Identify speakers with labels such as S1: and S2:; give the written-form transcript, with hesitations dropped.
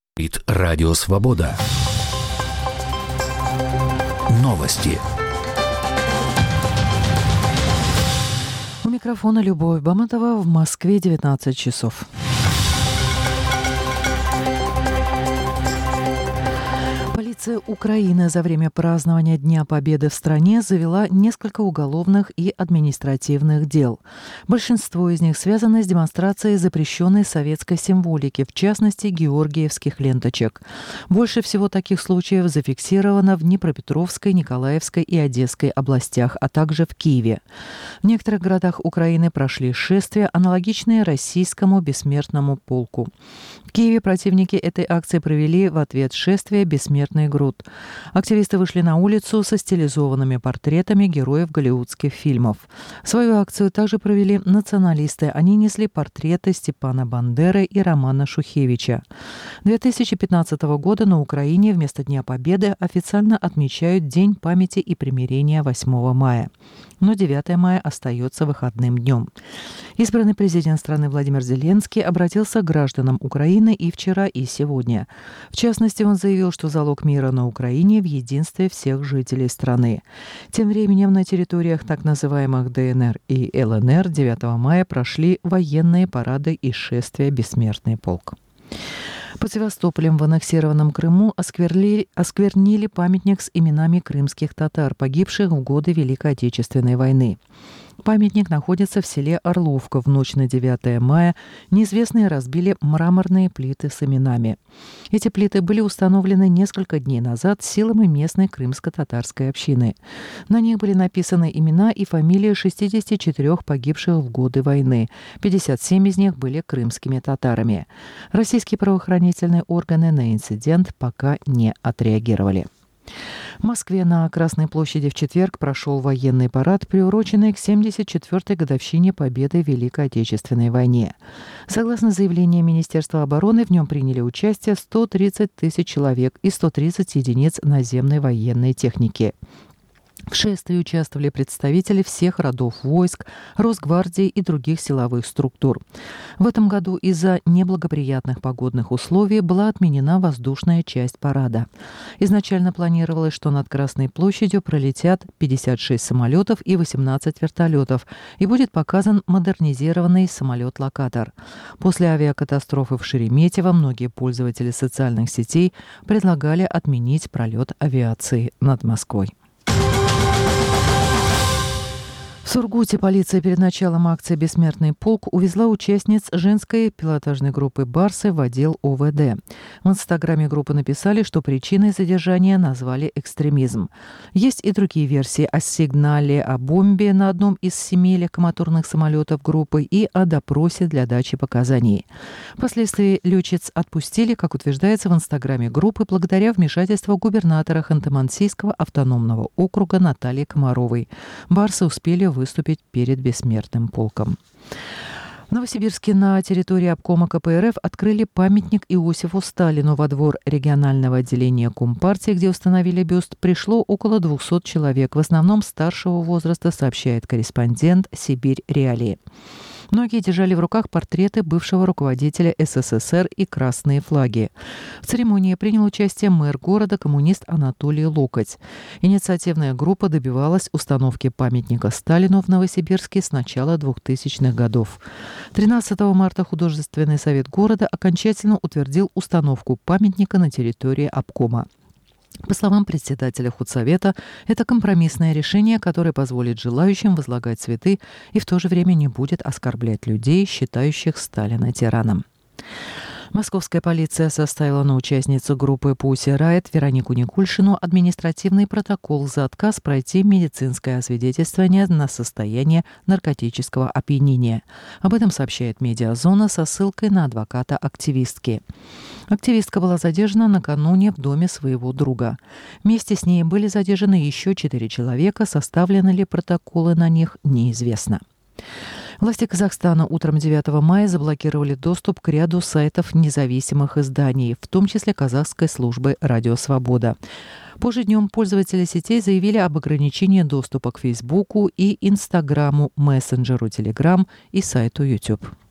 S1: Радио Свобода. Новости.
S2: У микрофона Любовь Баматова. В Москве 19 часов. Полиция Украины за время празднования Дня Победы в стране завела несколько уголовных и административных дел. Большинство из них связаны с демонстрацией запрещенной советской символики, в частности, георгиевских ленточек. Больше всего таких случаев зафиксировано в Днепропетровской, Николаевской и Одесской областях, а также в Киеве. В некоторых городах Украины прошли шествия, аналогичные российскому бессмертному полку. В Киеве противники этой акции провели в ответ шествия «Бессмертный груд». Активисты вышли на улицу со стилизованными портретами героев голливудских фильмов. Свою акцию также провели националисты. Они несли портреты Степана Бандеры и Романа Шухевича. 2015 года на Украине вместо Дня Победы официально отмечают День памяти и примирения 8 мая. Но 9 мая остается выходным днем. Избранный президент страны Владимир Зеленский обратился к гражданам Украины и вчера, и сегодня. В частности, он заявил, что залог мира на Украине в единстве всех жителей страны. Тем временем на территориях так называемых ДНР и ЛНР 9 мая прошли военные парады и шествия «Бессмертный полк». Под Севастополем в аннексированном Крыму осквернили памятник с именами крымских татар, погибших в годы Великой Отечественной войны. Памятник находится в селе Орловка. В ночь на 9 мая неизвестные разбили мраморные плиты с именами. Эти плиты были установлены несколько дней назад силами местной крымско-татарской общины. На них были написаны имена и фамилии 64 погибших в годы войны. 57 из них были крымскими татарами. Российские правоохранительные органы на инцидент пока не отреагировали. В Москве на Красной площади в четверг прошел военный парад, приуроченный к 74-й годовщине победы в Великой Отечественной войне. Согласно заявлению Министерства обороны, в нем приняли участие 130 тысяч человек и 130 единиц наземной военной техники. В шествии участвовали представители всех родов войск, Росгвардии и других силовых структур. В этом году из-за неблагоприятных погодных условий была отменена воздушная часть парада. Изначально планировалось, что над Красной площадью пролетят 56 самолетов и 18 вертолетов, и будет показан модернизированный самолет-локатор. После авиакатастрофы в Шереметьево многие пользователи социальных сетей предлагали отменить пролет авиации над Москвой. В Сургуте полиция перед началом акции «Бессмертный полк» увезла участниц женской пилотажной группы «Барсы» в отдел ОВД. В инстаграме группы написали, что причиной задержания назвали экстремизм. Есть и другие версии о сигнале о бомбе на одном из 7 легкомоторных самолетов группы и о допросе для дачи показаний. Впоследствии летчиц отпустили, как утверждается в инстаграме группы, благодаря вмешательству губернатора Ханты-Мансийского автономного округа Натальи Комаровой. «Барсы» успели выступить перед бессмертным полком. В Новосибирске на территории обкома КПРФ открыли памятник Иосифу Сталину. Во двор регионального отделения Компартии, где установили бюст, пришло около 200 человек, в основном старшего возраста, сообщает корреспондент «Сибирь Реалии». Многие держали в руках портреты бывшего руководителя СССР и красные флаги. В церемонии принял участие мэр города, коммунист Анатолий Локоть. Инициативная группа добивалась установки памятника Сталину в Новосибирске с начала 2000-х годов. 13 марта художественный совет города окончательно утвердил установку памятника на территории обкома. По словам председателя худсовета, это компромиссное решение, которое позволит желающим возлагать цветы и в то же время не будет оскорблять людей, считающих Сталина тираном. Московская полиция составила на участницу группы Pussy Riot Веронику Никульшину административный протокол за отказ пройти медицинское освидетельствование на состояние наркотического опьянения. Об этом сообщает «Медиазона» со ссылкой на адвоката активистки. Активистка была задержана накануне в доме своего друга. Вместе с ней были задержаны еще 4 человека. Составлены ли протоколы на них, неизвестно. Власти Казахстана утром 9 мая заблокировали доступ к ряду сайтов независимых изданий, в том числе казахской службы «Радио Свобода». Позже днем пользователи сетей заявили об ограничении доступа к Фейсбуку и Инстаграму, мессенджеру Телеграм и сайту YouTube.